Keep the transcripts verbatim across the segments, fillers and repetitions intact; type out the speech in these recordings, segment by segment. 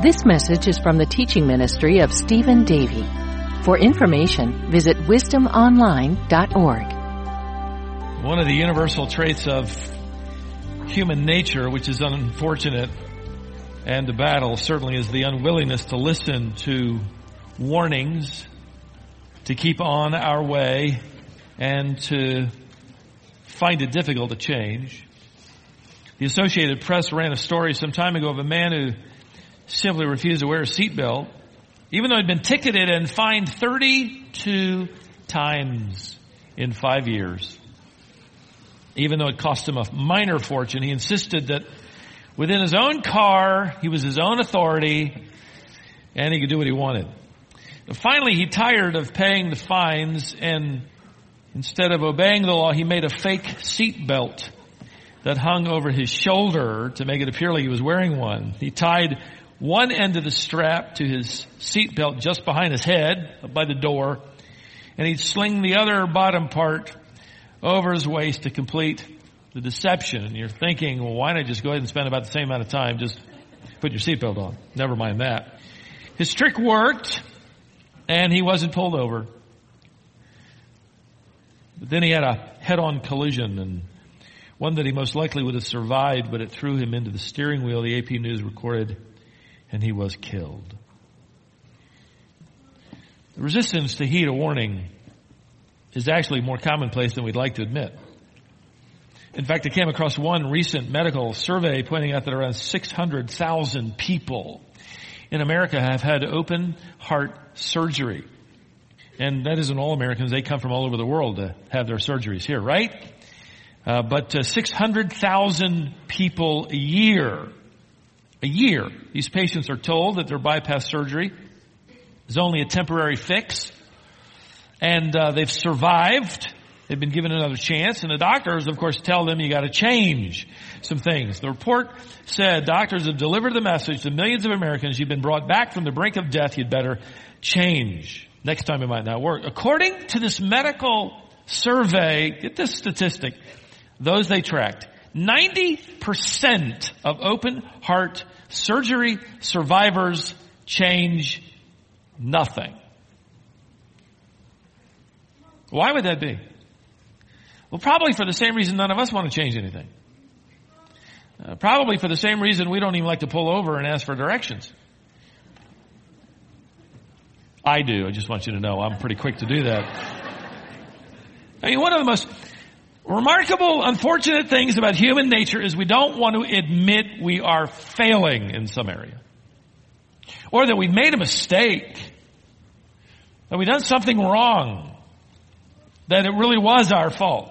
This message is from the teaching ministry of Stephen Davey. For information, visit wisdom online dot org. One of the universal traits of human nature, which is unfortunate and a battle, certainly is the unwillingness to listen to warnings, to keep on our way, and to find it difficult to change. The Associated Press ran a story some time ago of a man who simply refused to wear a seatbelt, even though he'd been ticketed and fined thirty-two times in five years. Even though it cost him a minor fortune, he insisted that within his own car, he was his own authority, and he could do what he wanted. But finally, he tired of paying the fines, and instead of obeying the law, he made a fake seatbelt that hung over his shoulder to make it appear like he was wearing one. He tied one end of the strap to his seatbelt just behind his head, up by the door, and he'd sling the other bottom part over his waist to complete the deception. And you're thinking, well, why not just go ahead and spend about the same amount of time, just put your seatbelt on? Never mind that. His trick worked, and he wasn't pulled over. But then he had a head-on collision, and one that he most likely would have survived, but it threw him into the steering wheel, the A P News recorded, and he was killed. The resistance to heed a warning is actually more commonplace than we'd like to admit. In fact, I came across one recent medical survey pointing out that around six hundred thousand people in America have had open heart surgery. And that isn't all Americans. They come from all over the world to have their surgeries here, right? Uh, but uh, six hundred thousand people a year, a year, these patients are told that their bypass surgery is only a temporary fix. And uh, they've survived. They've been given another chance. And the doctors, of course, tell them you got to change some things. The report said doctors have delivered the message to millions of Americans. You've been brought back from the brink of death. You'd better change. Next time it might not work. According to this medical survey, get this statistic, those they tracked, ninety percent of open heart surgery survivors change nothing. Why would that be? Well, probably for the same reason none of us want to change anything. Uh, probably for the same reason we don't even like to pull over and ask for directions. I do. I just want you to know I'm pretty quick to do that. I mean, one of the most remarkable, unfortunate things about human nature is we don't want to admit we are failing in some area. Or that we've made a mistake. That we've done something wrong. That it really was our fault.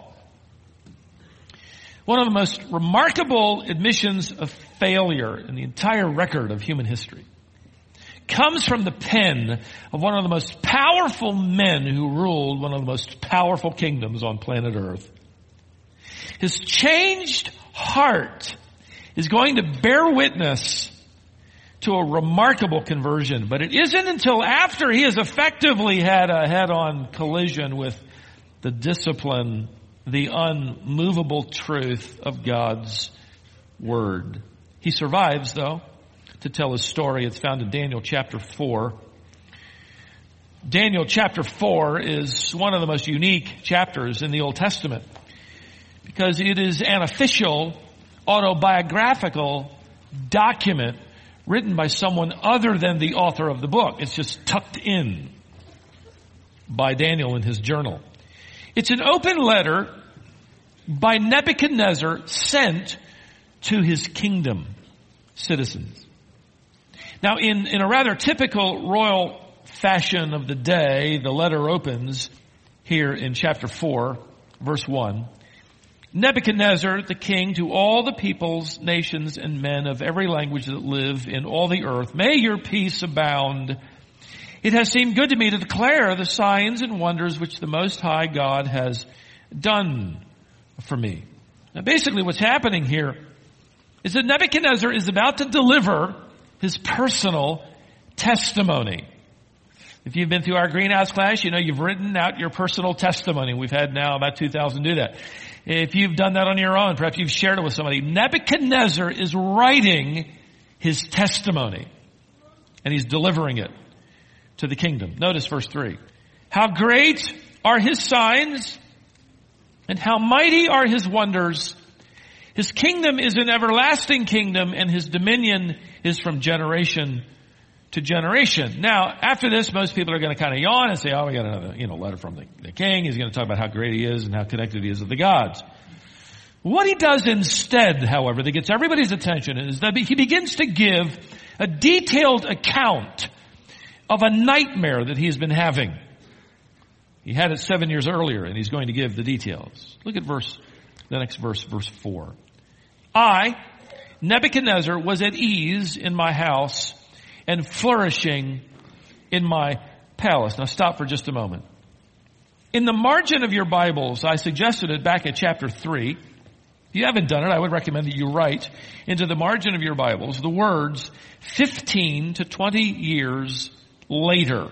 One of the most remarkable admissions of failure in the entire record of human history comes from the pen of one of the most powerful men who ruled one of the most powerful kingdoms on planet Earth. His changed heart is going to bear witness to a remarkable conversion, but it isn't until after he has effectively had a head-on collision with the discipline, the unmovable truth of God's Word. He survives, though, to tell his story. It's found in Daniel chapter four. Daniel chapter four is one of the most unique chapters in the Old Testament because it is an official autobiographical document written by someone other than the author of the book. It's just tucked in by Daniel in his journal. It's an open letter by Nebuchadnezzar sent to his kingdom citizens. Now, in, in a rather typical royal fashion of the day, the letter opens here in chapter four, verse one. Nebuchadnezzar, the king, to all the peoples, nations, and men of every language that live in all the earth, may your peace abound. It has seemed good to me to declare the signs and wonders which the Most High God has done for me. Now basically what's happening here is that Nebuchadnezzar is about to deliver his personal testimony. If you've been through our greenhouse class, you know you've written out your personal testimony. We've had now about two thousand do that. If you've done that on your own, perhaps you've shared it with somebody. Nebuchadnezzar is writing his testimony. and he's delivering it to the kingdom. Notice verse three. How great are his signs, and how mighty are his wonders. His kingdom is an everlasting kingdom, and his dominion is from generation to generation. Now, after this, most people are going to kind of yawn and say, oh, we got another, you know, letter from the, the king. He's going to talk about how great he is and how connected he is with the gods. What he does instead, however, that gets everybody's attention is that he begins to give a detailed account of a nightmare that he's been having. He had it seven years earlier, and he's going to give the details. Look at verse, the next verse, verse four. I, Nebuchadnezzar, was at ease in my house and flourishing in my palace. Now stop for just a moment. In the margin of your Bibles, I suggested it back at chapter three. If you haven't done it, I would recommend that you write into the margin of your Bibles the words fifteen to twenty years later.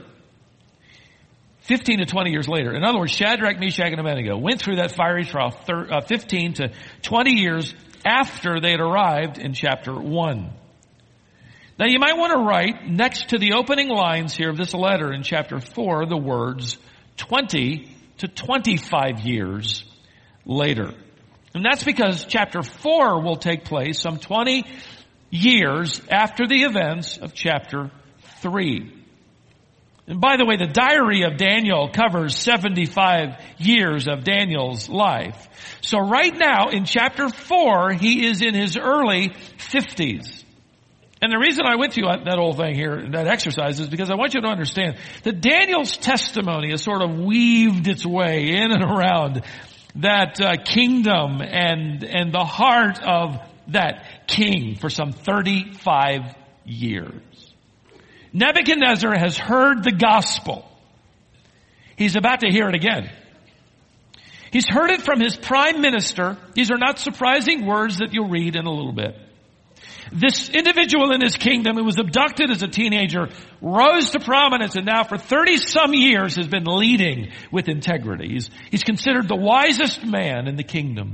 fifteen to twenty years later. In other words, Shadrach, Meshach, and Abednego went through that fiery trial thir- uh, fifteen to twenty years after they had arrived in chapter one. Now you might want to write next to the opening lines here of this letter in chapter four the words twenty to twenty-five years later. And that's because chapter four will take place some twenty years after the events of chapter three. And by the way, the diary of Daniel covers seventy-five years of Daniel's life. So right now in chapter four, he is in his early fifties. And the reason I went through that whole thing here, that exercise, is because I want you to understand that Daniel's testimony has sort of weaved its way in and around that uh, kingdom and and the heart of that king for some thirty-five years. Nebuchadnezzar has heard the gospel. He's about to hear it again. He's heard it from his prime minister. These are not surprising words that you'll read in a little bit. This individual in his kingdom who was abducted as a teenager rose to prominence and now for thirty some years has been leading with integrity. He's, he's considered the wisest man in the kingdom.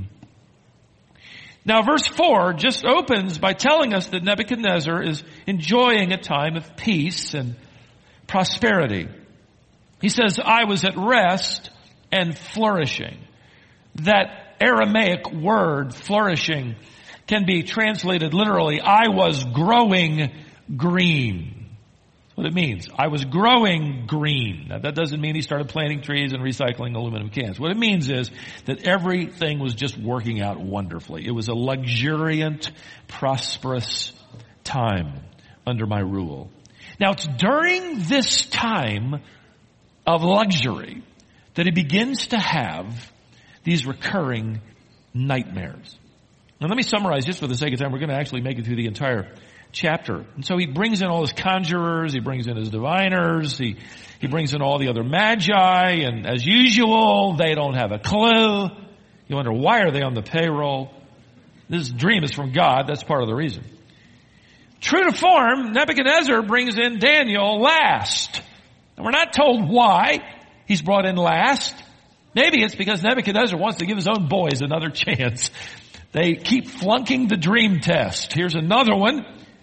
Now verse four just opens by telling us that Nebuchadnezzar is enjoying a time of peace and prosperity. He says, I was at rest and flourishing. That Aramaic word, flourishing, can be translated literally, I was growing green. That's what it means. I was growing green. Now that doesn't mean he started planting trees and recycling aluminum cans. What it means is that everything was just working out wonderfully. It was a luxuriant, prosperous time under my rule. Now it's during this time of luxury that he begins to have these recurring nightmares. Now let me summarize just for the sake of time. We're going to actually make it through the entire chapter. And so he brings in all his conjurers, he brings in his diviners, he, he brings in all the other magi, and as usual, they don't have a clue. You wonder, why are they on the payroll? This dream is from God. That's part of the reason. True to form, Nebuchadnezzar brings in Daniel last. And we're not told why he's brought in last. Maybe it's because Nebuchadnezzar wants to give his own boys another chance. They keep flunking the dream test. Here's another one.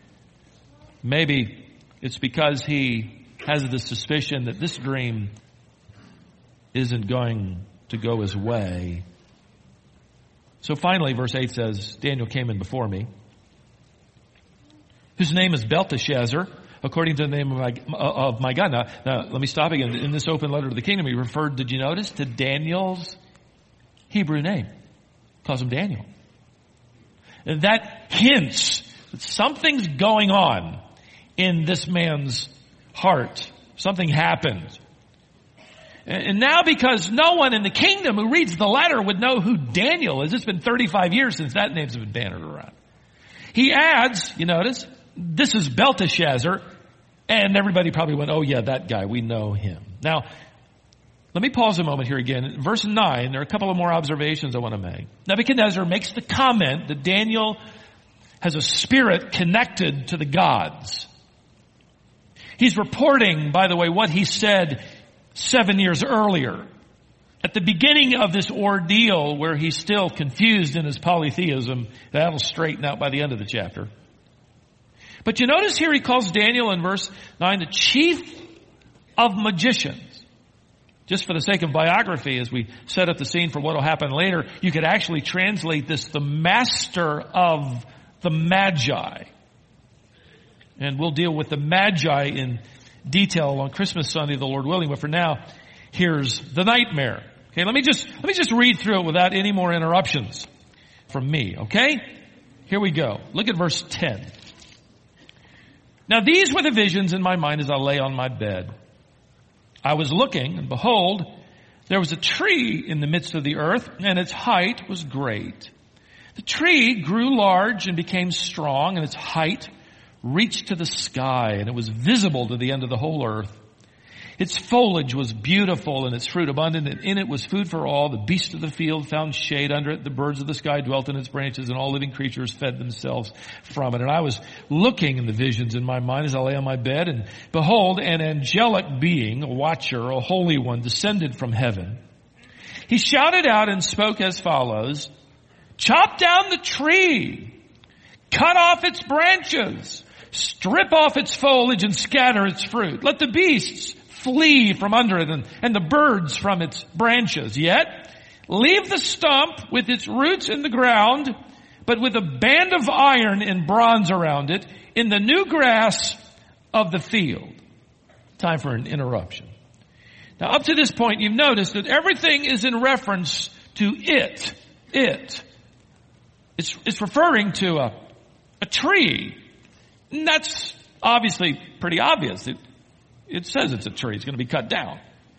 Maybe it's because he has the suspicion that this dream isn't going to go his way. So finally, verse eight says, Daniel came in before me, whose name is Belteshazzar, according to the name of my, of my God. Now, now, let me stop again. In this open letter to the kingdom, he referred, did you notice, to Daniel's Hebrew name. He calls him Daniel. And that hints that something's going on in this man's heart. Something happened. And now because no one in the kingdom who reads the letter would know who Daniel is, it's been thirty-five years since that name's been bannered around. He adds, you notice, this is Belteshazzar, and everybody probably went, oh yeah, that guy, we know him. Now, let me pause a moment here again. In verse nine, there are a couple of more observations I want to make. Nebuchadnezzar makes the comment that Daniel has a spirit connected to the gods. He's reporting, by the way, what he said seven years earlier. At the beginning of this ordeal where he's still confused in his polytheism, that'll straighten out by the end of the chapter. But you notice here he calls Daniel in verse nine the chief of magicians. Just for the sake of biography, as we set up the scene for what will happen later, you could actually translate this the master of the Magi. And we'll deal with the Magi in detail on Christmas Sunday, the Lord willing. But for now, here's the nightmare. Okay, let me just, let me just read through it without any more interruptions from me, okay? Here we go. Look at verse ten. Now these were the visions in my mind as I lay on my bed. I was looking, and behold, there was a tree in the midst of the earth, and its height was great. The tree grew large and became strong, and its height reached to the sky, and it was visible to the end of the whole earth. Its foliage was beautiful and its fruit abundant, and in it was food for all. The beasts of the field found shade under it. The birds of the sky dwelt in its branches, and all living creatures fed themselves from it. And I was looking in the visions in my mind as I lay on my bed, and behold, an angelic being, a watcher, a holy one, descended from heaven. He shouted out and spoke as follows, "Chop down the tree, cut off its branches, strip off its foliage and scatter its fruit. Let the beasts flee from under it and, and the birds from its branches. Yet leave the stump with its roots in the ground, but with a band of iron and bronze around it in the new grass of the field." Time for an interruption. Now up to this point, you've noticed that everything is in reference to it. It. It's, it's referring to a, a tree. And that's obviously pretty obvious. It, it says it's a tree. It's going to be cut down.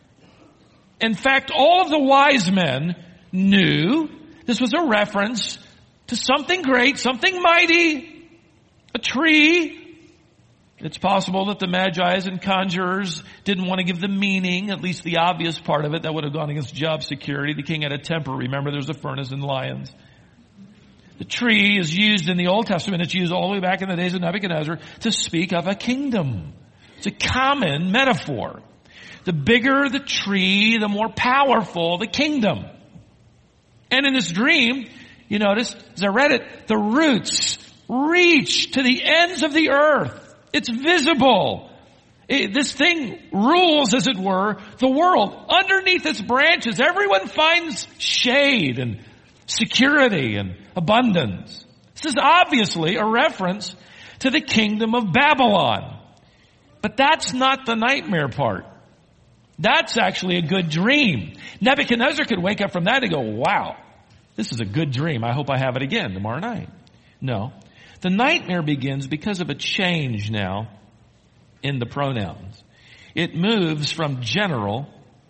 In fact, all of the wise men knew this was a reference to something great, something mighty, a tree. It's possible that the Magi's and conjurers didn't want to give the meaning, at least the obvious part of it. That would have gone against job security. The king had a temper. Remember, there's a furnace and lions. The tree is used in the Old Testament. It's used all the way back in the days of Nebuchadnezzar to speak of a kingdom. It's a common metaphor. The bigger the tree, the more powerful the kingdom. And in this dream, you notice, as I read it, the roots reach to the ends of the earth. It's visible. It, this thing rules, as it were, the world. Underneath its branches, everyone finds shade and security and abundance. This is obviously a reference to the kingdom of Babylon. But that's not the nightmare part. That's actually a good dream. Nebuchadnezzar could wake up from that and go, wow, this is a good dream. I hope I have it again tomorrow night. No. The nightmare begins because of a change now in the pronouns. It moves from general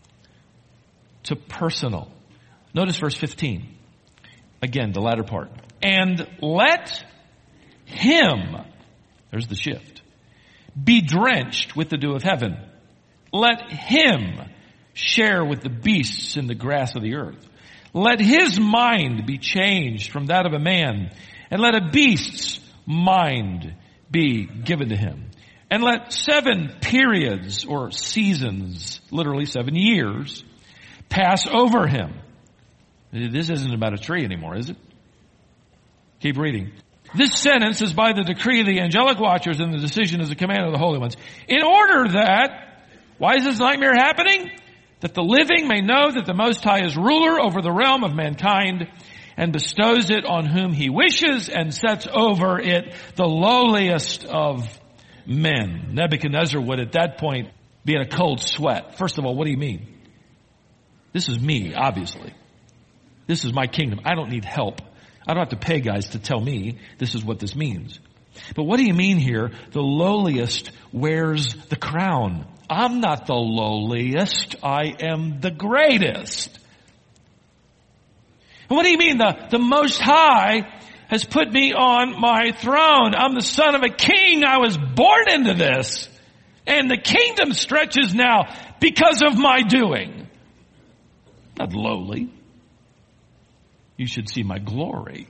to personal. Notice verse fifteen. Again, the latter part. And let him, there's the shift, be drenched with the dew of heaven. Let him share with the beasts in the grass of the earth. Let his mind be changed from that of a man, and let a beast's mind be given to him. And let seven periods or seasons, literally seven years, pass over him. This isn't about a tree anymore, is it? Keep reading. This sentence is by the decree of the angelic watchers, and the decision is the command of the holy ones. In order that, why is this nightmare happening? That the living may know that the Most High is ruler over the realm of mankind, and bestows it on whom he wishes, and sets over it the lowliest of men. Nebuchadnezzar would at that point be in a cold sweat. First of all, what do you mean? This is me, obviously. This is my kingdom. I don't need help. I don't have to pay guys to tell me this is what this means. But what do you mean here? The lowliest wears the crown. I'm not the lowliest. I am the greatest. And what do you mean? The, the Most High has put me on my throne. I'm the son of a king. I was born into this. And the kingdom stretches now because of my doing. Not lowly. You should see my glory.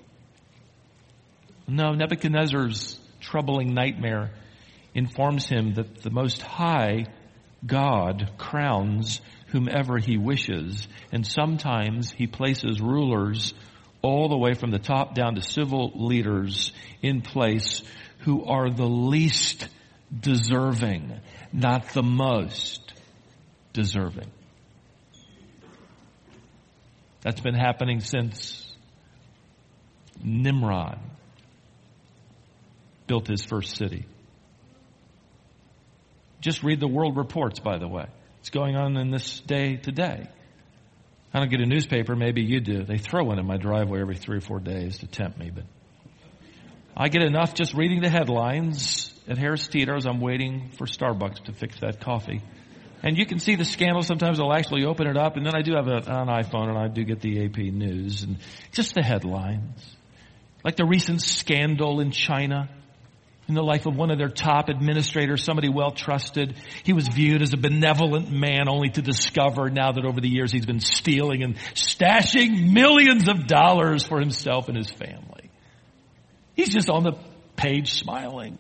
No, Nebuchadnezzar's troubling nightmare informs him that the Most High God crowns whomever he wishes, and sometimes he places rulers all the way from the top down to civil leaders in place who are the least deserving, not the most deserving. That's been happening since Nimrod built his first city. Just read the world reports, by the way. It's going on in this day today. I don't get a newspaper, maybe you do. They throw one in my driveway every three or four days to tempt me, but I get enough just reading the headlines at Harris Teeter as I'm waiting for Starbucks to fix that coffee. And you can see the scandal. Sometimes I'll actually open it up, and then I do have a, an iPhone, and I do get the A P News, and just the headlines. Like the recent scandal in China, in the life of one of their top administrators, somebody well trusted. He was viewed as a benevolent man, only to discover now that over the years he's been stealing and stashing millions of dollars for himself and his family. He's just on the page smiling.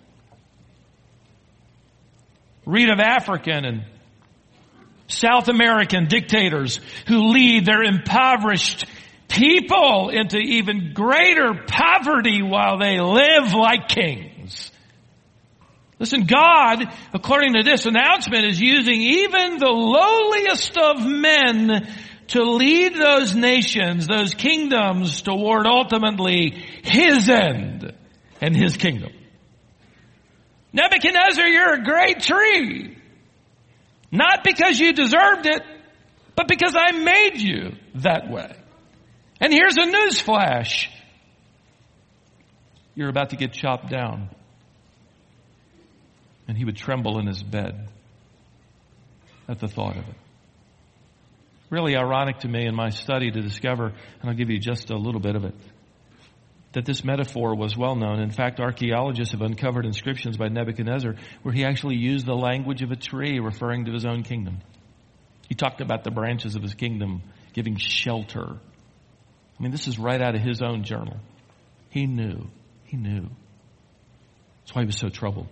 Read of African and South American dictators who lead their impoverished people into even greater poverty while they live like kings. Listen, God, according to this announcement, is using even the lowliest of men to lead those nations, those kingdoms, toward ultimately His end and His kingdom. Nebuchadnezzar, you're a great tree. Not because you deserved it, but because I made you that way. And here's a news flash. You're about to get chopped down. And he would tremble in his bed at the thought of it. Really ironic to me in my study to discover, and I'll give you just a little bit of it, that this metaphor was well known. In fact, archaeologists have uncovered inscriptions by Nebuchadnezzar where he actually used the language of a tree referring to his own kingdom. He talked about the branches of his kingdom giving shelter. I mean, this is right out of his own journal. He knew. He knew. That's why he was so troubled.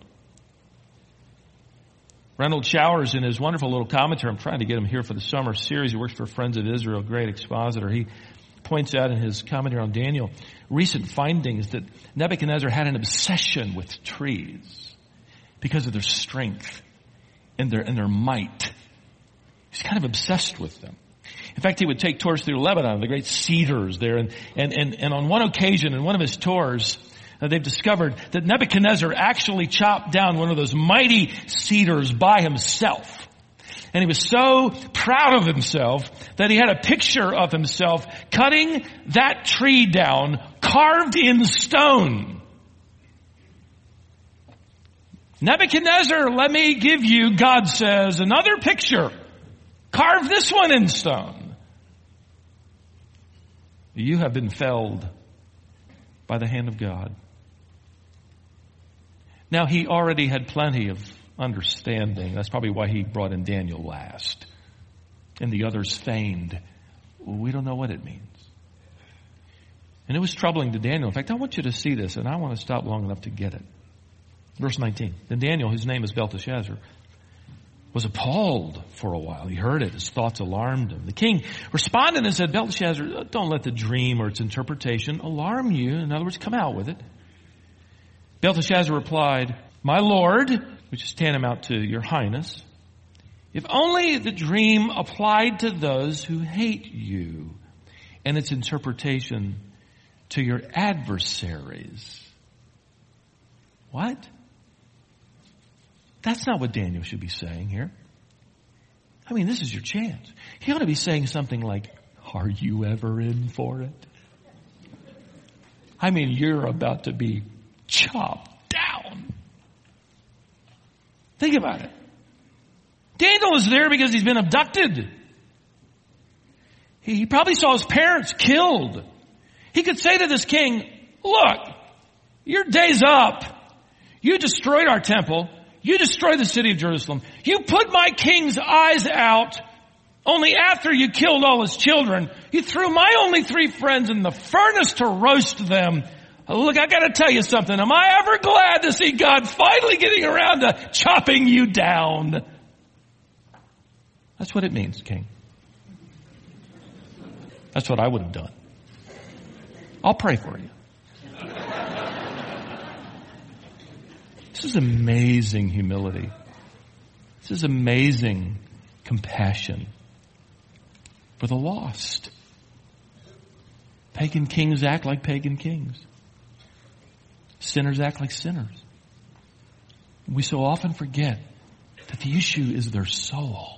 Reynold Showers, in his wonderful little commentary, I'm trying to get him here for the summer series. He works for Friends of Israel, great expositor. He points out in his commentary on Daniel recent findings that Nebuchadnezzar had an obsession with trees because of their strength and their, and their might. He's kind of obsessed with them. In fact, he would take tours through Lebanon, the great cedars there. And, and, and, and on one occasion, in one of his tours, uh, they've discovered that Nebuchadnezzar actually chopped down one of those mighty cedars by himself. And he was so proud of himself that he had a picture of himself cutting that tree down, carved in stone. Nebuchadnezzar, let me give you, God says, another picture. Carve this one in stone. You have been felled by the hand of God. Now, he already had plenty of understanding. That's probably why he brought in Daniel last. And the others feigned. We don't know what it means. And it was troubling to Daniel. In fact, I want you to see this, and I want to stop long enough to get it. Verse nineteen. Then Daniel, whose name is Belteshazzar, was appalled for a while. He heard it. His thoughts alarmed him. The king responded and said, Belteshazzar, don't let the dream or its interpretation alarm you. In other words, come out with it. Belteshazzar replied, my lord, which is tantamount to your highness, if only the dream applied to those who hate you and its interpretation to your adversaries. What? That's not what Daniel should be saying here. I mean, this is your chance. He ought to be saying something like, are you ever in for it? I mean, you're about to be chopped down. Think about it. Daniel is there because he's been abducted. He probably saw his parents killed. He could say to this king, look, your day's up. You destroyed our temple. You destroyed the city of Jerusalem. You put my king's eyes out only after you killed all his children. You threw my only three friends in the furnace to roast them. Look, I gotta tell you something. Am I ever glad to see God finally getting around to chopping you down? That's what it means, king. That's what I would have done. I'll pray for you. This is amazing humility. This is amazing compassion for the lost. Pagan kings act like pagan kings. Sinners act like sinners. We so often forget that the issue is their soul.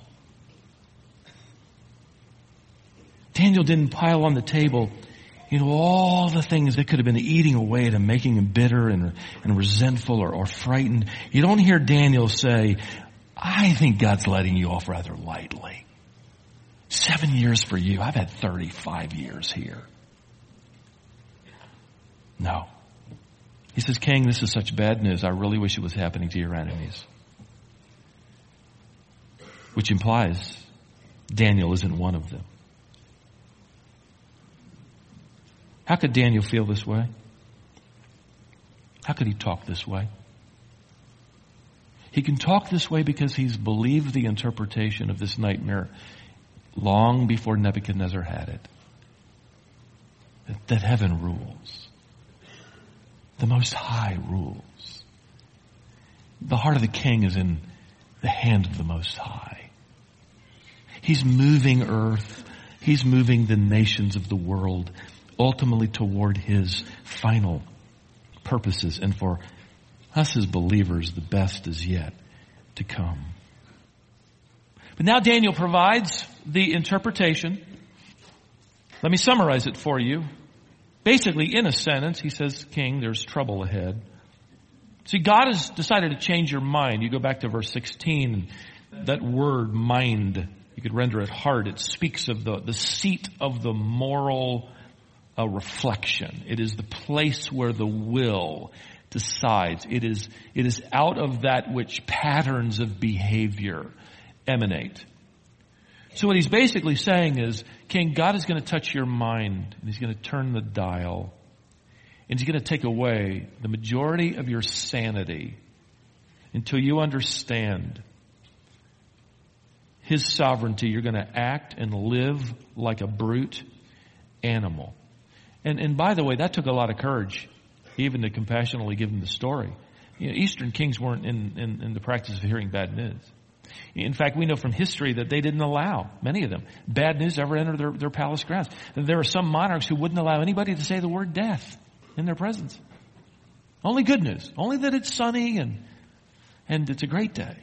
Daniel didn't pile on the table, you know, all the things that could have been eating away at him, making him bitter and, and resentful or, or frightened. You don't hear Daniel say, I think God's letting you off rather lightly. Seven years for you. I've had thirty-five years here. No. He says, King, this is such bad news. I really wish it was happening to your enemies. Which implies Daniel isn't one of them. How could Daniel feel this way? How could he talk this way? He can talk this way because he's believed the interpretation of this nightmare long before Nebuchadnezzar had it. That, that heaven rules. The Most High rules. The heart of the king is in the hand of the Most High. He's moving earth. He's moving the nations of the world ultimately toward his final purposes. And for us as believers, the best is yet to come. But now Daniel provides the interpretation. Let me summarize it for you. Basically, in a sentence, he says, King, there's trouble ahead. See, God has decided to change your mind. You go back to verse sixteen, that word mind, you could render it heart. It speaks of the, the seat of the moral uh, reflection. It is the place where the will decides. It is, it is out of that which patterns of behavior emanate. So what he's basically saying is, King, God is going to touch your mind, and he's going to turn the dial, and he's going to take away the majority of your sanity until you understand his sovereignty. You're going to act and live like a brute animal. And, and by the way, that took a lot of courage, even to compassionately give him the story. You know, Eastern kings weren't in, in, in the practice of hearing bad news. In fact, we know from history that they didn't allow, many of them, bad news to ever enter their, their palace grounds. There are some monarchs who wouldn't allow anybody to say the word death in their presence. Only good news. Only that it's sunny and, and it's a great day.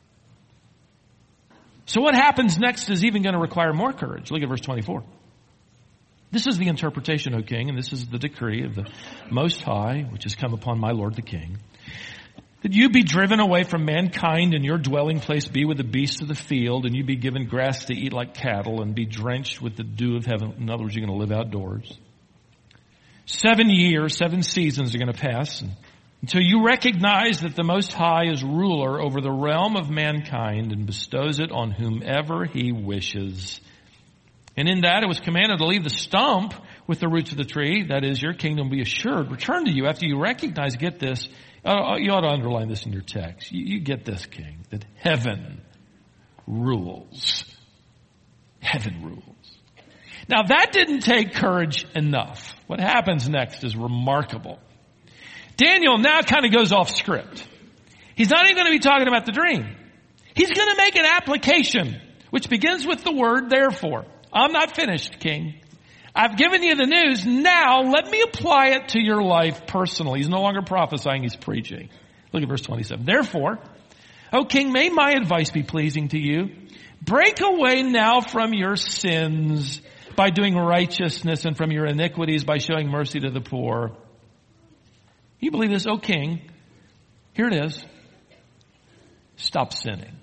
So what happens next is even going to require more courage. Look at verse twenty-four. This is the interpretation, O king, and this is the decree of the Most High, which has come upon my lord the king. That you be driven away from mankind, and your dwelling place be with the beasts of the field, and you be given grass to eat like cattle, and be drenched with the dew of heaven. In other words, you're going to live outdoors. Seven years, seven seasons are going to pass until you recognize that the Most High is ruler over the realm of mankind and bestows it on whomever he wishes. And in that it was commanded to leave the stump with the roots of the tree, that is, your kingdom be assured, return to you after you recognize, get this, uh, you ought to underline this in your text. You, you get this, king, that heaven rules. Heaven rules. Now that didn't take courage enough. What happens next is remarkable. Daniel now kind of goes off script. He's not even going to be talking about the dream. He's going to make an application, which begins with the word therefore. I'm not finished, king. I've given you the news. Now let me apply it to your life personally. He's no longer prophesying, he's preaching. Look at verse twenty-seven. Therefore, O king, may my advice be pleasing to you. Break away now from your sins by doing righteousness, and from your iniquities by showing mercy to the poor. You believe this? O king, here it is. Stop sinning.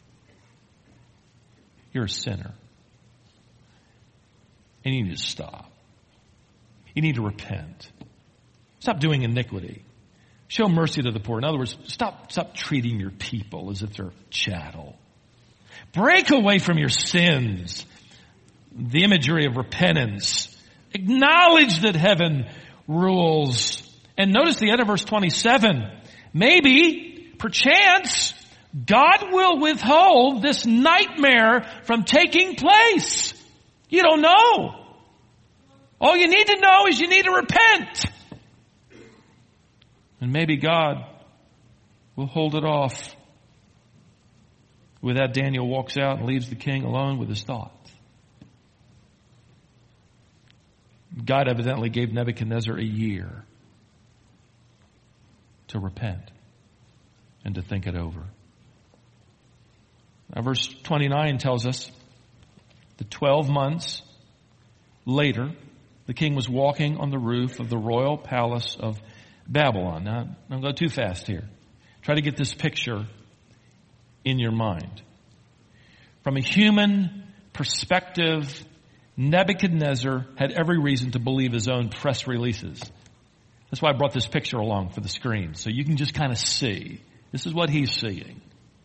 You're a sinner. And you need to stop. You need to repent. Stop doing iniquity. Show mercy to the poor. In other words, stop, stop treating your people as if they're chattel. Break away from your sins. The imagery of repentance. Acknowledge that heaven rules. And notice the end of verse twenty-seven. Maybe, perchance, God will withhold this nightmare from taking place. You don't know. All you need to know is you need to repent. And maybe God We'll hold it off. With that, Daniel walks out and leaves the king alone with his thoughts. God evidently gave Nebuchadnezzar a year to repent and to think it over. Now, verse twenty-nine tells us that twelve months later, the king was walking on the roof of the royal palace of Babylon. Now, don't go too fast here. Try to get this picture in your mind. From a human perspective, Nebuchadnezzar had every reason to believe his own press releases. That's why I brought this picture along for the screen, so you can just kind of see. This is what he's seeing.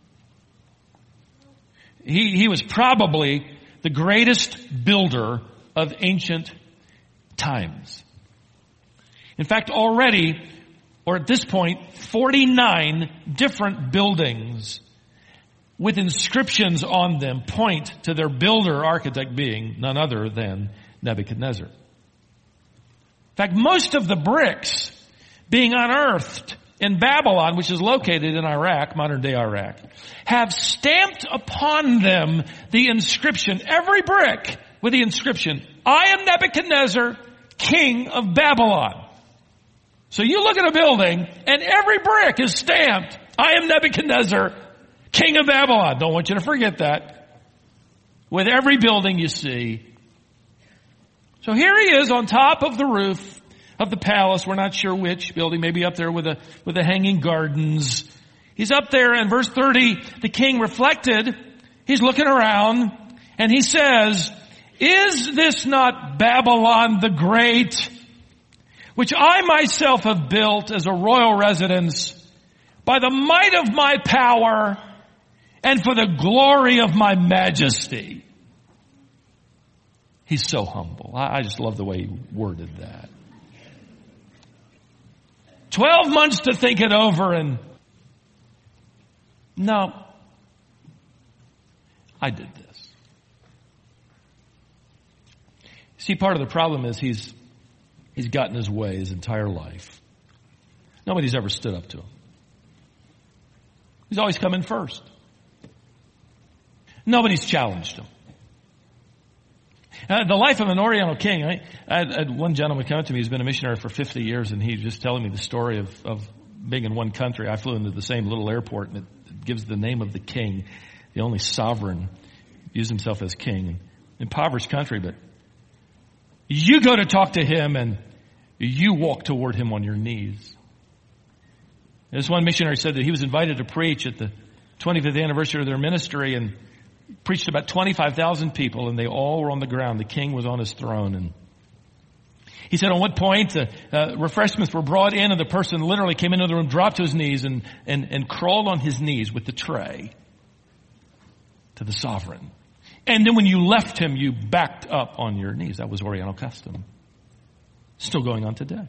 He, he was probably the greatest builder of ancient times. In fact, already, or at this point, forty-nine different buildings with inscriptions on them point to their builder architect being none other than Nebuchadnezzar. In fact, most of the bricks being unearthed in Babylon, which is located in Iraq, modern-day Iraq, have stamped upon them the inscription, every brick with the inscription, I am Nebuchadnezzar, king of Babylon. So you look at a building and every brick is stamped, I am Nebuchadnezzar, king of Babylon. Don't want you to forget that. With every building you see. So here he is on top of the roof of the palace. We're not sure which building, maybe up there with the, with the hanging gardens. He's up there, and verse thirty, the king reflected. He's looking around and he says, is this not Babylon the Great, which I myself have built as a royal residence by the might of my power and for the glory of my majesty? He's so humble. I just love the way he worded that. Twelve months to think it over, and no, I did this. See, part of the problem is he's he's gotten his way his entire life. Nobody's ever stood up to him. He's always come in first. Nobody's challenged him. Uh, the life of an Oriental king. I, I, had, I had one gentleman come to me. He's been a missionary for fifty years, and he was just telling me the story of, of being in one country. I flew into the same little airport, and it, it gives the name of the king, the only sovereign, used himself as king. Impoverished country, but you go to talk to him, and you walk toward him on your knees. This one missionary said that he was invited to preach at the twenty-fifth anniversary of their ministry, and preached about twenty-five thousand people, and they all were on the ground. The king was on his throne. And he said, on what point uh, uh, refreshments were brought in, and the person literally came into the room, dropped to his knees, and, and, and crawled on his knees with the tray to the sovereign. And then when you left him, you backed up on your knees. That was Oriental custom. Still going on today.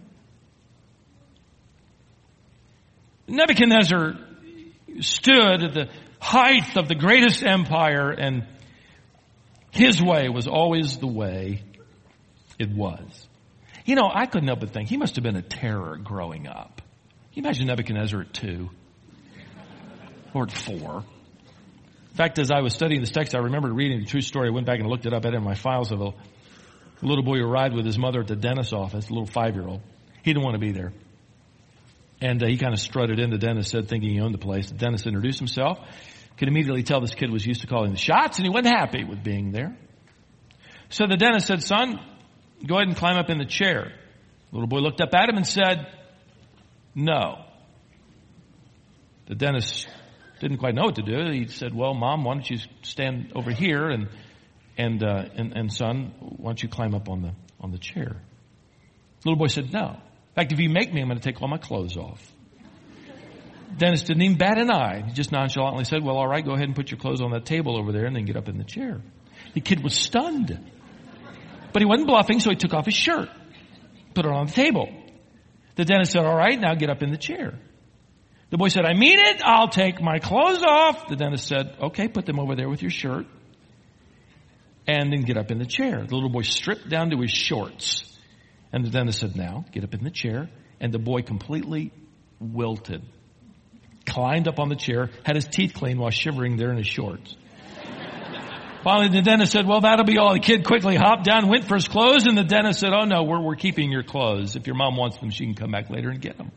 Nebuchadnezzar stood at the height of the greatest empire, and his way was always the way it was. You know, I couldn't help but think he must have been a terror growing up. Can you imagine Nebuchadnezzar at two? Or at four? In fact, as I was studying this text, I remembered reading the true story. I went back and looked it up. I had it in my files of a little boy who arrived with his mother at the dentist's office, a little five-year-old. He didn't want to be there. And uh, he kind of strutted in. The dentist said, thinking he owned the place. The dentist introduced himself. Could immediately tell this kid was used to calling the shots, and he wasn't happy with being there. So the dentist said, son, go ahead and climb up in the chair. The little boy looked up at him and said, no. The dentist didn't quite know what to do. He said, well, Mom, why don't you stand over here, and and uh, and, and son, why don't you climb up on the on the chair? The little boy said, no. In fact, if you make me, I'm going to take all my clothes off. Dentist didn't even bat an eye. He just nonchalantly said, well, all right, go ahead and put your clothes on that table over there and then get up in the chair. The kid was stunned. But he wasn't bluffing, so he took off his shirt, put it on the table. The dentist said, all right, now get up in the chair. The boy said, I mean it. I'll take my clothes off. The dentist said, okay, put them over there with your shirt and then get up in the chair. The little boy stripped down to his shorts. And the dentist said, now get up in the chair. And the boy completely wilted, climbed up on the chair, had his teeth cleaned while shivering there in his shorts. Finally, the dentist said, well, that'll be all. The kid quickly hopped down, went for his clothes, and the dentist said, oh, no, we're, we're keeping your clothes. If your mom wants them, she can come back later and get them.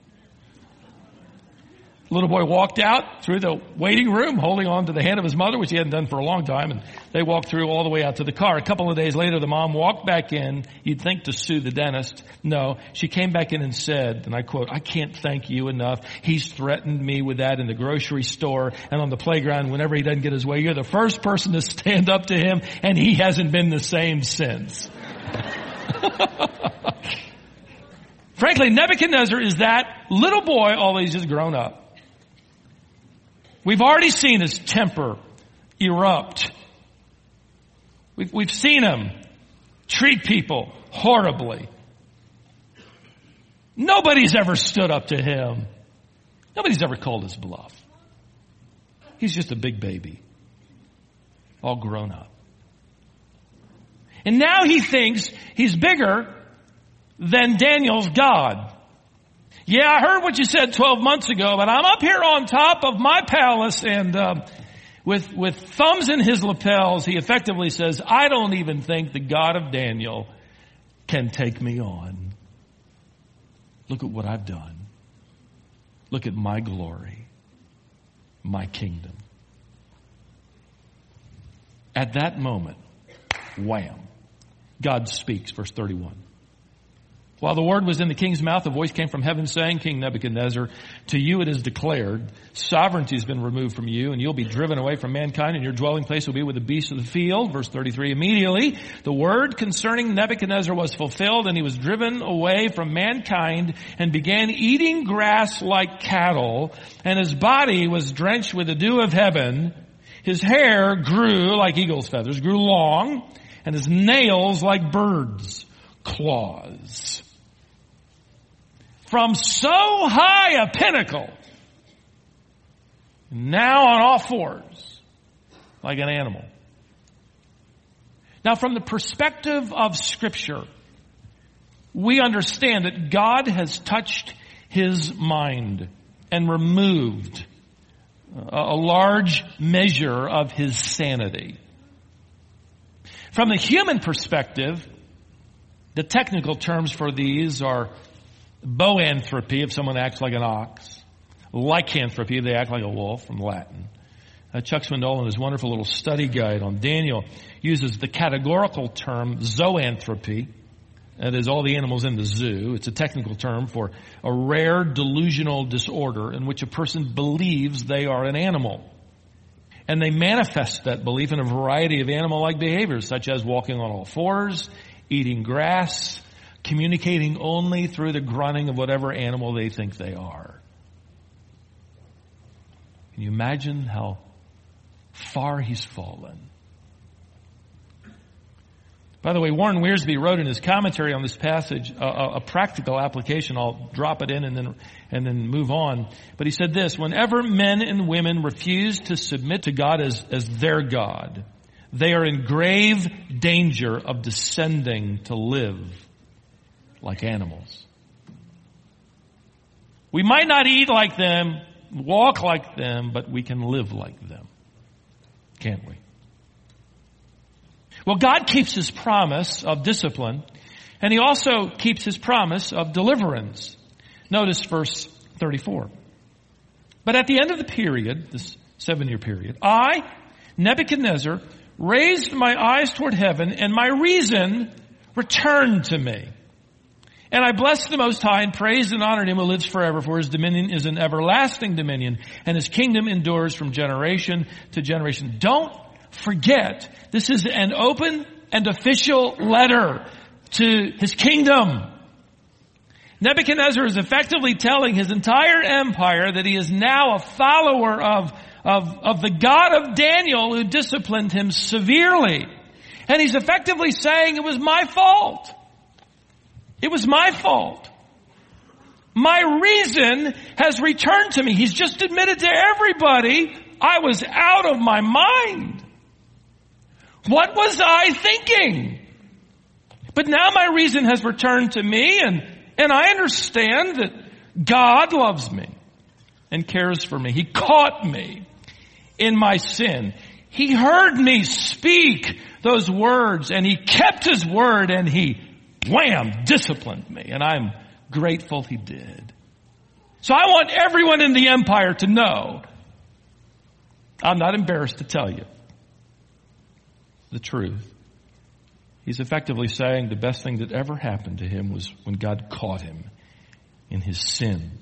The little boy walked out through the waiting room, holding on to the hand of his mother, which he hadn't done for a long time, and they walked through all the way out to the car. A couple of days later, the mom walked back in, you'd think to sue the dentist. No, she came back in and said, and I quote, I can't thank you enough. He's threatened me with that in the grocery store and on the playground whenever he doesn't get his way. You're the first person to stand up to him, and he hasn't been the same since. Frankly, Nebuchadnezzar is that little boy, although he's just grown up. We've already seen his temper erupt. We've, we've seen him treat people horribly. Nobody's ever stood up to him. Nobody's ever called his bluff. He's just a big baby, all grown up. And now he thinks he's bigger than Daniel's God. Yeah, I heard what you said twelve months ago, but I'm up here on top of my palace, and uh, with with thumbs in his lapels, he effectively says, I don't even think the God of Daniel can take me on. Look at what I've done. Look at my glory, my kingdom. At that moment, wham, God speaks, verse thirty-one. While the word was in the king's mouth, a voice came from heaven saying, King Nebuchadnezzar, to you it is declared, sovereignty has been removed from you, and you'll be driven away from mankind, and your dwelling place will be with the beasts of the field. Verse thirty-three, immediately the word concerning Nebuchadnezzar was fulfilled, and he was driven away from mankind and began eating grass like cattle, and his body was drenched with the dew of heaven. His hair grew like eagle's feathers, grew long, and his nails like birds' claws. From so high a pinnacle, now on all fours, like an animal. Now, from the perspective of Scripture, we understand that God has touched his mind and removed a large measure of his sanity. From the human perspective, the technical terms for these are boanthropy, if someone acts like an ox. Lycanthropy, they act like a wolf, from Latin. Uh, Chuck Swindoll, in his wonderful little study guide on Daniel, uses the categorical term zoanthropy. That is, all the animals in the zoo. It's a technical term for a rare delusional disorder in which a person believes they are an animal. And they manifest that belief in a variety of animal-like behaviors, such as walking on all fours, eating grass, communicating only through the grunting of whatever animal they think they are. Can you imagine how far he's fallen? By the way, Warren Wiersbe wrote in his commentary on this passage a, a, a practical application. I'll drop it in and then and then move on. But he said this: whenever men and women refuse to submit to God as, as their God, they are in grave danger of descending to live like animals. We might not eat like them, walk like them, but we can live like them. Can't we? Well, God keeps his promise of discipline, and he also keeps his promise of deliverance. Notice verse thirty-four. But at the end of the period, this seven-year period, I, Nebuchadnezzar, raised my eyes toward heaven, and my reason returned to me. And I blessed the Most High and praised and honored him who lives forever, for his dominion is an everlasting dominion, and his kingdom endures from generation to generation. Don't forget, this is an open and official letter to his kingdom. Nebuchadnezzar is effectively telling his entire empire that he is now a follower of, of, of the God of Daniel, who disciplined him severely. And he's effectively saying, it was my fault. It was my fault. My reason has returned to me. He's just admitted to everybody, I was out of my mind. What was I thinking? But now my reason has returned to me, and, and I understand that God loves me. and cares for me. He caught me in my sin. He heard me speak those words, and he kept his word, and he, wham, disciplined me. And I'm grateful he did. So I want everyone in the empire to know, I'm not embarrassed to tell you the truth. He's effectively saying the best thing that ever happened to him was when God caught him in his sin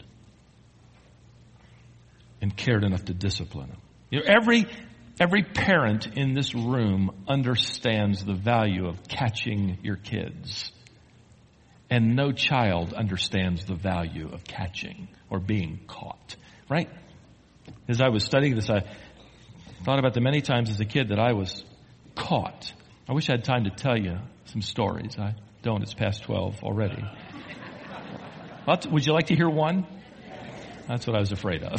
and cared enough to discipline him. You know, every every parent in this room understands the value of catching your kids. And no child understands the value of catching or being caught. Right? As I was studying this, I thought about the many times as a kid that I was caught. I wish I had time to tell you some stories. I don't. It's past twelve already. But would you like to hear one? That's what I was afraid of.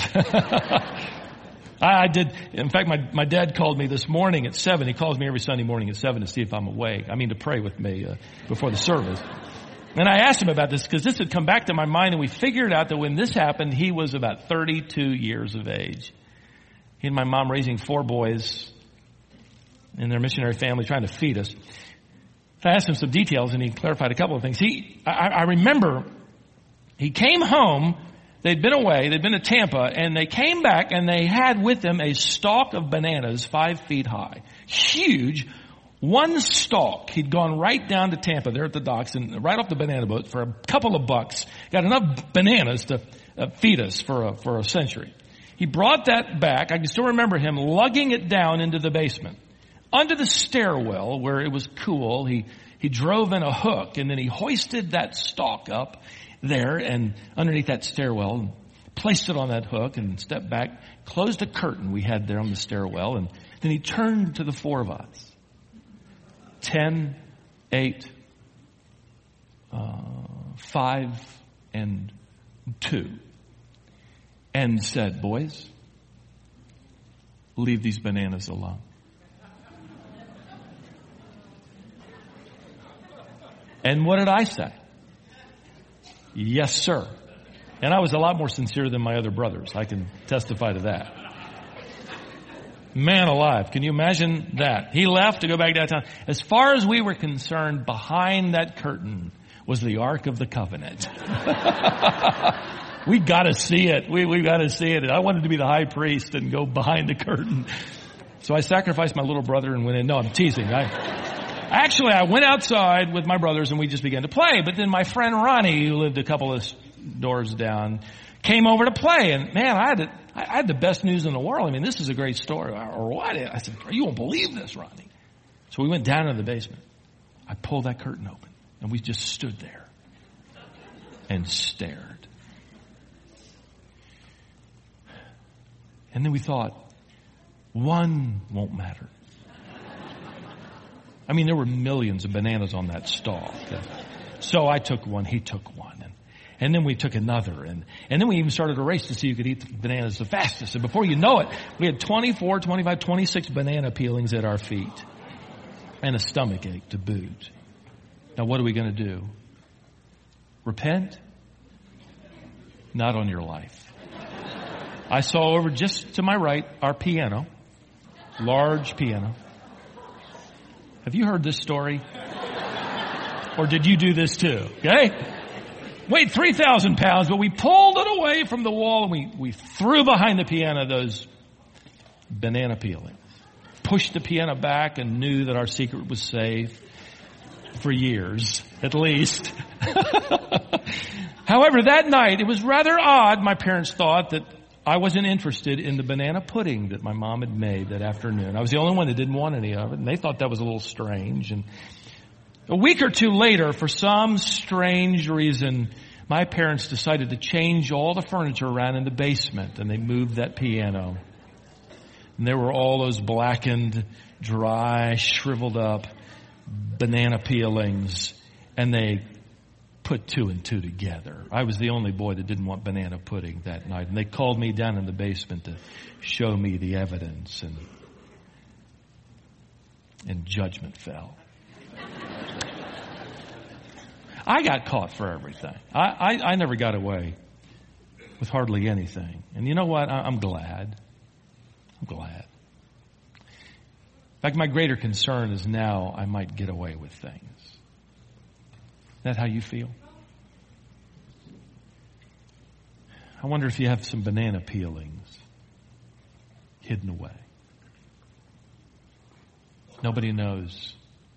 I, I did. In fact, my, my dad called me this morning at seven. He calls me every Sunday morning at seven to see if I'm awake. I mean, to pray with me uh, before the service. And I asked him about this because this had come back to my mind, and we figured out that when this happened, he was about thirty-two years of age. He and my mom raising four boys in their missionary family trying to feed us. I asked him some details, and he clarified a couple of things. He, I, I remember he came home. They'd been away. They'd been to Tampa, and they came back, and they had with them a stalk of bananas five feet high. Huge. One stalk. He'd gone right down to Tampa there at the docks and right off the banana boat for a couple of bucks. Got enough bananas to uh, feed us for a, for a century. He brought that back. I can still remember him lugging it down into the basement. Under the stairwell where it was cool, he, he drove in a hook, and then he hoisted that stalk up there and underneath that stairwell and placed it on that hook and stepped back, closed a curtain we had there on the stairwell, and then he turned to the four of us. Ten, eight, uh, five, and two. And said, boys, leave these bananas alone. And what did I say? Yes, sir. And I was a lot more sincere than my other brothers. I can testify to that. Man alive. Can you imagine that? He left to go back downtown. As far as we were concerned, behind that curtain was the Ark of the Covenant. We got to see it. We we got to see it. I wanted to be the high priest and go behind the curtain. So I sacrificed my little brother and went in. No, I'm teasing. I, actually, I went outside with my brothers and we just began to play. But then my friend Ronnie, who lived a couple of doors down, came over to play. And man, I had to, I had the best news in the world. I mean, this is a great story. Or what? I said, you won't believe this, Ronnie. So we went down into the basement. I pulled that curtain open and we just stood there and stared. And then we thought, one won't matter. I mean, there were millions of bananas on that stalk. So I took one, he took one. And, and then we took another. And, and then we even started a race to see who could eat the bananas the fastest. And before you know it, we had twenty-four, twenty-five, twenty-six banana peelings at our feet. And a stomach ache to boot. Now what are we going to do? Repent? Not on your life. I saw over just to my right our piano. Large piano. Have you heard this story? Or did you do this too? Okay? Weighed three thousand pounds, but we pulled it away from the wall and we, we threw behind the piano those banana peelings. Pushed the piano back and knew that our secret was safe for years, at least. However, that night, it was rather odd, my parents thought, that I wasn't interested in the banana pudding that my mom had made that afternoon. I was the only one that didn't want any of it, and they thought that was a little strange. And a week or two later, for some strange reason, my parents decided to change all the furniture around in the basement, and they moved that piano. And there were all those blackened, dry, shriveled up banana peelings, and they put two and two together. I was the only boy that didn't want banana pudding that night. And they called me down in the basement to show me the evidence, and and judgment fell. I got caught for everything. I, I, I never got away with hardly anything. And you know what? I'm glad. I'm glad. In fact, my greater concern is now I might get away with things. Is that how you feel? I wonder if you have some banana peelings hidden away. Nobody knows.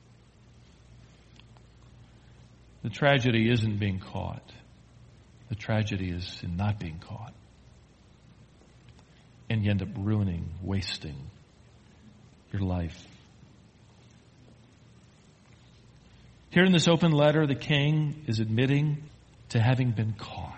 The tragedy isn't being caught. The tragedy is in not being caught. And you end up ruining, wasting your life. Here in this open letter, the king is admitting to having been caught.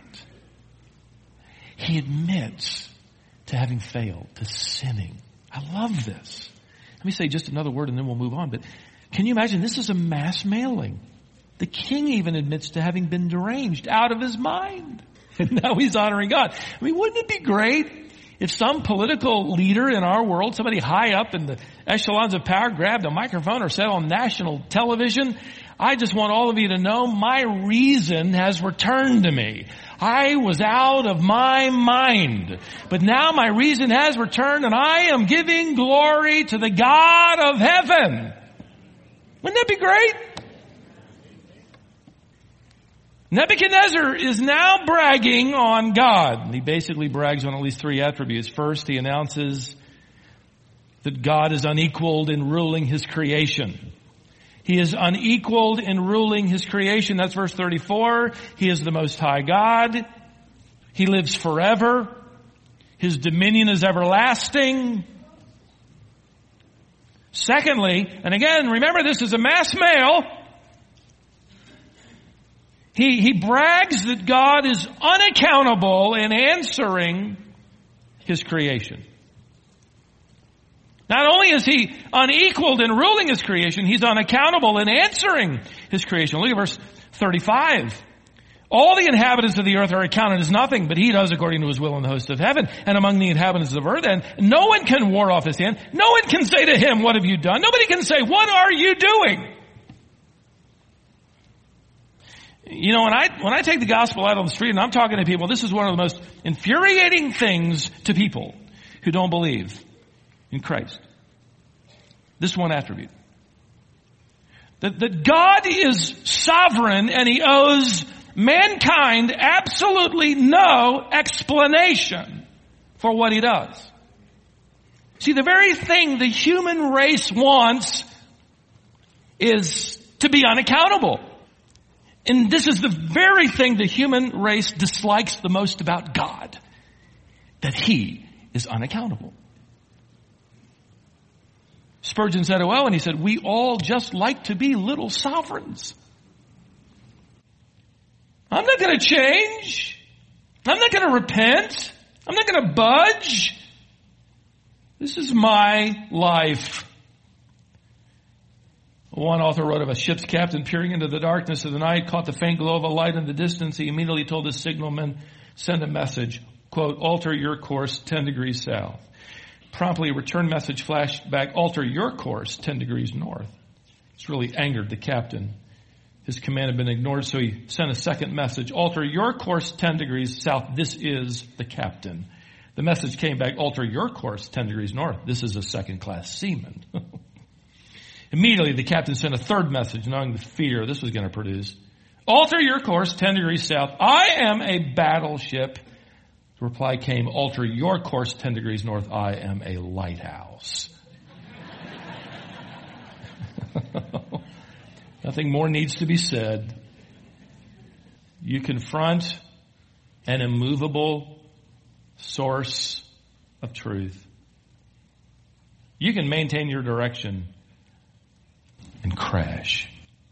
He admits to having failed, to sinning. I love this. Let me say just another word and then we'll move on. But can you imagine? This is a mass mailing. The king even admits to having been deranged, out of his mind. And now he's honoring God. I mean, wouldn't it be great if some political leader in our world, somebody high up in the echelons of power, grabbed a microphone or said on national television, I just want all of you to know my reason has returned to me. I was out of my mind, but now my reason has returned and I am giving glory to the God of heaven. Wouldn't that be great? Nebuchadnezzar is now bragging on God. He basically brags on at least three attributes. First, he announces that God is unequaled in ruling his creation. He is unequaled in ruling his creation. That's verse thirty-four. He is the Most High God. He lives forever. His dominion is everlasting. Secondly, and again, remember this is a mass mail. He, he brags that God is unaccountable in answering his creation. Not only is he unequaled in ruling his creation, he's unaccountable in answering his creation. Look at verse thirty-five. All the inhabitants of the earth are accounted as nothing, but he does according to his will in the host of heaven and among the inhabitants of earth. And no one can ward off his hand. No one can say to him, what have you done? Nobody can say, what are you doing? You know, when I, when I take the gospel out on the street and I'm talking to people, this is one of the most infuriating things to people who don't believe in Christ. This one attribute. That, that God is sovereign and he owes mankind absolutely no explanation for what he does. See, the very thing the human race wants is to be unaccountable. And this is the very thing the human race dislikes the most about God. That he is unaccountable. Spurgeon said it well, and he said, we all just like to be little sovereigns. I'm not going to change. I'm not going to repent. I'm not going to budge. This is my life. One author wrote of a ship's captain peering into the darkness of the night, caught the faint glow of a light in the distance. He immediately told his signalman, send a message, quote, alter your course ten degrees south. Promptly a return message flashed back, alter your course ten degrees north. This really angered the captain. His command had been ignored, so he sent a second message, alter your course ten degrees south. This is the captain. The message came back, alter your course ten degrees north. This is a second-class seaman. Immediately, the captain sent a third message, knowing the fear this was going to produce. Alter your course ten degrees south. I am a battleship. The reply came, alter your course ten degrees north. I am a lighthouse. Nothing more needs to be said. You confront an immovable source of truth. You can maintain your direction and crash,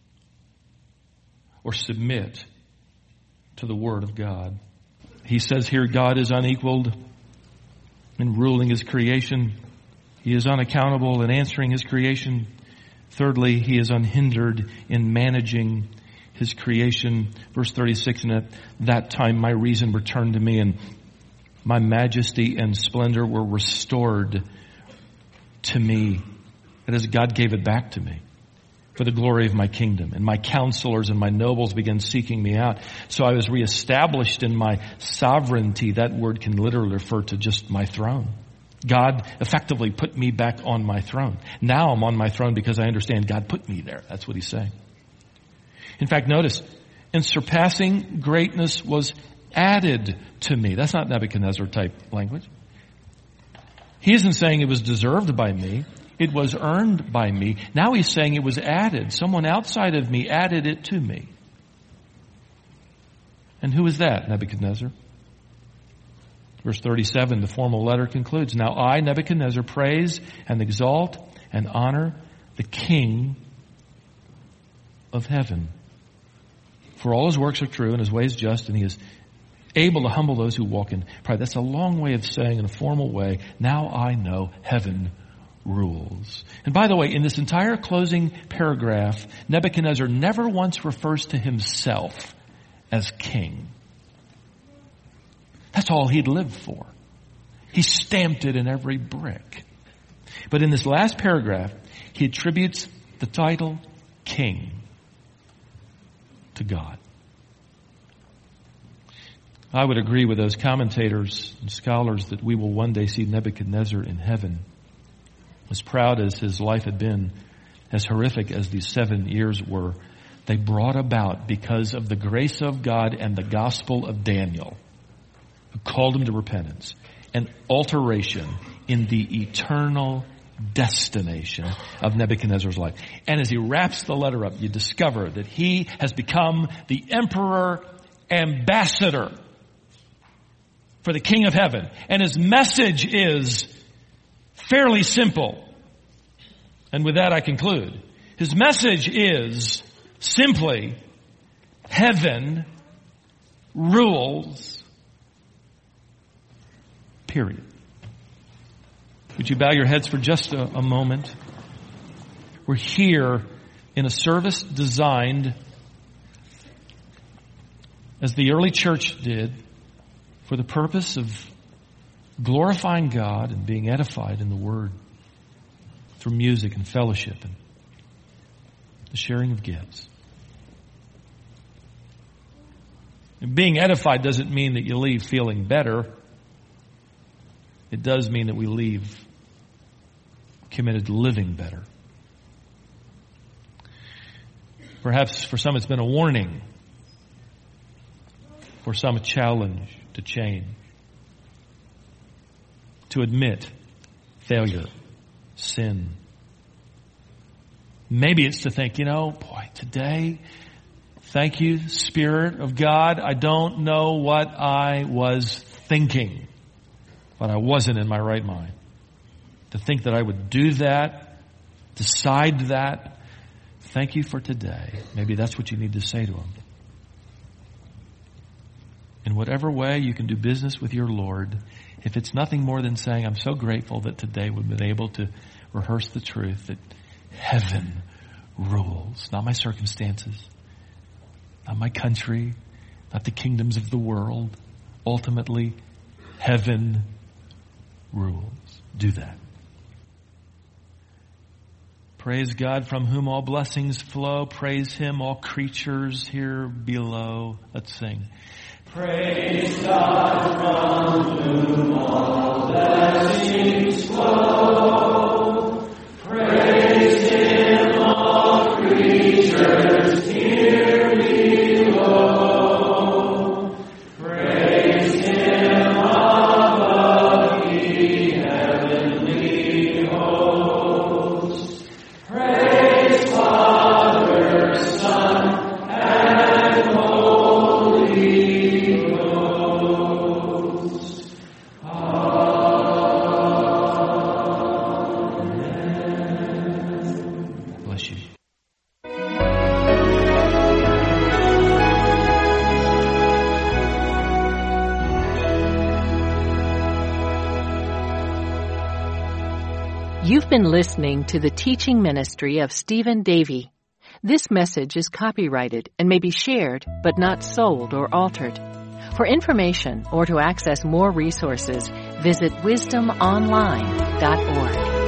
or submit to the Word of God. He says here God is unequaled in ruling his creation. He is unaccountable in answering his creation. Thirdly, he is unhindered in managing his creation. Verse thirty-six, and at that time my reason returned to me, and my majesty and splendor were restored to me. That is, God gave it back to me. for the glory of my kingdom. And my counselors and my nobles began seeking me out. So I was reestablished in my sovereignty. That word can literally refer to just my throne. God effectively put me back on my throne. Now I'm on my throne because I understand God put me there. That's what he's saying. In fact, notice, and surpassing greatness was added to me. That's not Nebuchadnezzar type language. He isn't saying it was deserved by me. It was earned by me. Now he's saying it was added. Someone outside of me added it to me. And who is that, Nebuchadnezzar? Verse thirty-seven, the formal letter concludes, Now I, Nebuchadnezzar, praise and exalt and honor the King of heaven. For all his works are true and his ways just, and he is able to humble those who walk in pride. That's a long way of saying in a formal way, now I know heaven rules. And by the way, in this entire closing paragraph, Nebuchadnezzar never once refers to himself as king. That's all he'd lived for. He stamped it in every brick. But in this last paragraph, he attributes the title king to God. I would agree with those commentators and scholars that we will one day see Nebuchadnezzar in heaven. As proud as his life had been, as horrific as these seven years were, they brought about because of the grace of God and the gospel of Daniel, who called him to repentance, an alteration in the eternal destination of Nebuchadnezzar's life. And as he wraps the letter up, you discover that he has become the emperor ambassador for the King of Heaven. And his message is fairly simple. And with that I conclude. His message is simply, heaven rules, period. Would you bow your heads for just a, a moment? We're here in a service designed, as the early church did, for the purpose of glorifying God and being edified in the Word through music and fellowship and the sharing of gifts. And being edified doesn't mean that you leave feeling better. It does mean that we leave committed to living better. Perhaps for some it's been a warning. For some a challenge to change. To admit failure, sin. Maybe it's to think, you know, boy, today, thank you, Spirit of God, I don't know what I was thinking, but I wasn't in my right mind. To think that I would do that, decide that, thank you for today. Maybe that's what you need to say to him. In whatever way you can do business with your Lord, if it's nothing more than saying, I'm so grateful that today we've been able to rehearse the truth that heaven rules, not my circumstances, not my country, not the kingdoms of the world. Ultimately, heaven rules. Do that. Praise God from whom all blessings flow. Praise Him, all creatures here below. Let's sing. Praise God from whom all blessings flow. Praise Him, all creatures here below. Praise Him above the heavenly hosts. Praise Father, Son, and Holy You've been listening to the teaching ministry of Stephen Davey. This message is copyrighted and may be shared, but not sold or altered. For information or to access more resources, visit wisdom online dot org.